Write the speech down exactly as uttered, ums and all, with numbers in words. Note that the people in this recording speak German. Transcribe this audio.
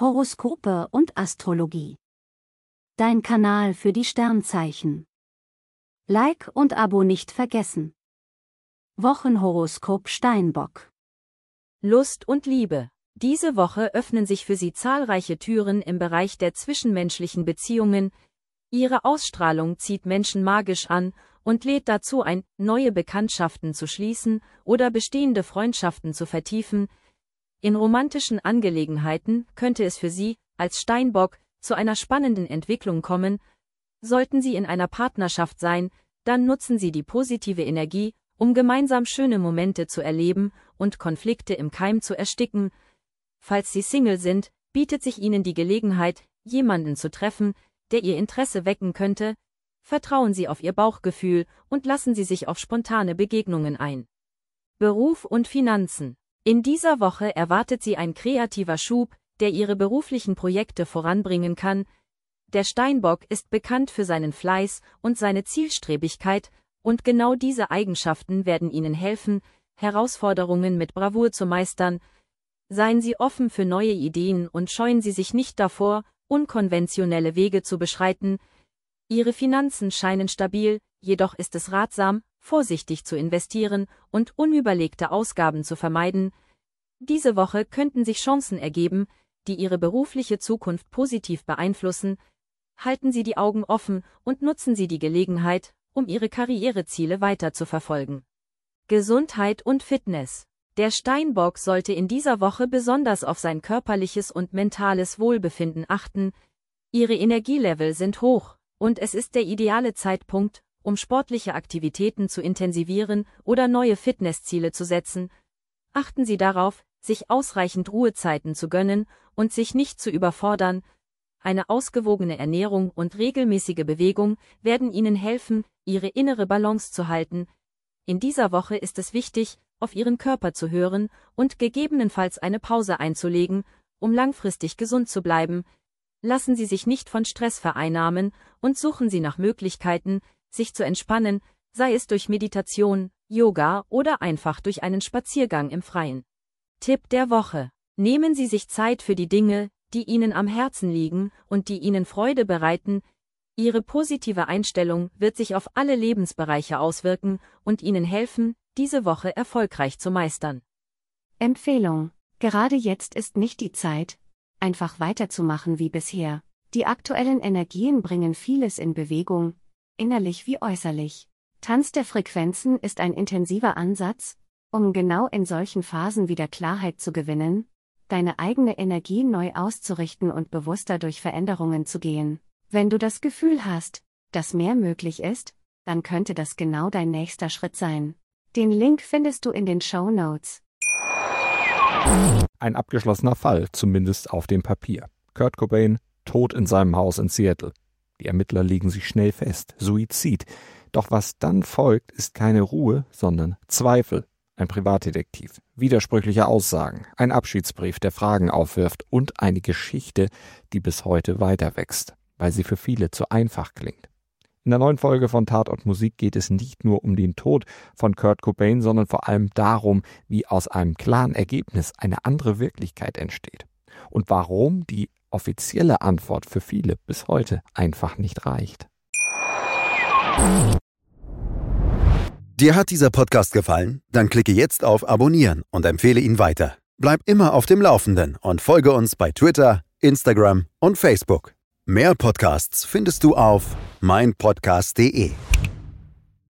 Horoskope und Astrologie. Dein Kanal für die Sternzeichen. Like und Abo nicht vergessen. Wochenhoroskop Steinbock. Lust und Liebe. Diese Woche öffnen sich für Sie zahlreiche Türen im Bereich der zwischenmenschlichen Beziehungen. Ihre Ausstrahlung zieht Menschen magisch an und lädt dazu ein, neue Bekanntschaften zu schließen oder bestehende Freundschaften zu vertiefen. In romantischen Angelegenheiten könnte es für Sie, als Steinbock, zu einer spannenden Entwicklung kommen. Sollten Sie in einer Partnerschaft sein, dann nutzen Sie die positive Energie, um gemeinsam schöne Momente zu erleben und Konflikte im Keim zu ersticken. Falls Sie Single sind, bietet sich Ihnen die Gelegenheit, jemanden zu treffen, der Ihr Interesse wecken könnte. Vertrauen Sie auf Ihr Bauchgefühl und lassen Sie sich auf spontane Begegnungen ein. Beruf und Finanzen. In dieser Woche erwartet Sie ein kreativer Schub, der Ihre beruflichen Projekte voranbringen kann. Der Steinbock ist bekannt für seinen Fleiß und seine Zielstrebigkeit, und genau diese Eigenschaften werden Ihnen helfen, Herausforderungen mit Bravour zu meistern. Seien Sie offen für neue Ideen und scheuen Sie sich nicht davor, unkonventionelle Wege zu beschreiten. Ihre Finanzen scheinen stabil, jedoch ist es ratsam, vorsichtig zu investieren und unüberlegte Ausgaben zu vermeiden. Diese Woche könnten sich Chancen ergeben, die Ihre berufliche Zukunft positiv beeinflussen. Halten Sie die Augen offen und nutzen Sie die Gelegenheit, um Ihre Karriereziele weiter zu verfolgen. Gesundheit und Fitness. Der Steinbock sollte in dieser Woche besonders auf sein körperliches und mentales Wohlbefinden achten. Ihre Energielevel sind hoch, und es ist der ideale Zeitpunkt, um sportliche Aktivitäten zu intensivieren oder neue Fitnessziele zu setzen. Achten Sie darauf, sich ausreichend Ruhezeiten zu gönnen und sich nicht zu überfordern. Eine ausgewogene Ernährung und regelmäßige Bewegung werden Ihnen helfen, Ihre innere Balance zu halten. In dieser Woche ist es wichtig, auf Ihren Körper zu hören und gegebenenfalls eine Pause einzulegen, um langfristig gesund zu bleiben. Lassen Sie sich nicht von Stress vereinnahmen und suchen Sie nach Möglichkeiten, sich zu entspannen, sei es durch Meditation, Yoga oder einfach durch einen Spaziergang im Freien. Tipp der Woche: Nehmen Sie sich Zeit für die Dinge, die Ihnen am Herzen liegen und die Ihnen Freude bereiten. Ihre positive Einstellung wird sich auf alle Lebensbereiche auswirken und Ihnen helfen, diese Woche erfolgreich zu meistern. Empfehlung: Gerade jetzt ist nicht die Zeit, einfach weiterzumachen wie bisher. Die aktuellen Energien bringen vieles in Bewegung, innerlich wie äußerlich. Tanz der Frequenzen ist ein intensiver Ansatz, um genau in solchen Phasen wieder Klarheit zu gewinnen, deine eigene Energie neu auszurichten und bewusster durch Veränderungen zu gehen. Wenn du das Gefühl hast, dass mehr möglich ist, dann könnte das genau dein nächster Schritt sein. Den Link findest du in den Shownotes. Ein abgeschlossener Fall, zumindest auf dem Papier. Kurt Cobain, tot in seinem Haus in Seattle. Die Ermittler legen sich schnell fest: Suizid. Doch was dann folgt, ist keine Ruhe, sondern Zweifel. Ein Privatdetektiv, widersprüchliche Aussagen, ein Abschiedsbrief, der Fragen aufwirft, und eine Geschichte, die bis heute weiter wächst, weil sie für viele zu einfach klingt. In der neuen Folge von Tatort Musik geht es nicht nur um den Tod von Kurt Cobain, sondern vor allem darum, wie aus einem klaren Ergebnis eine andere Wirklichkeit entsteht. Und warum die offizielle Antwort für viele bis heute einfach nicht reicht. Dir hat dieser Podcast gefallen? Dann klicke jetzt auf Abonnieren und empfehle ihn weiter. Bleib immer auf dem Laufenden und folge uns bei Twitter, Instagram und Facebook. Mehr Podcasts findest du auf mein podcast punkt de.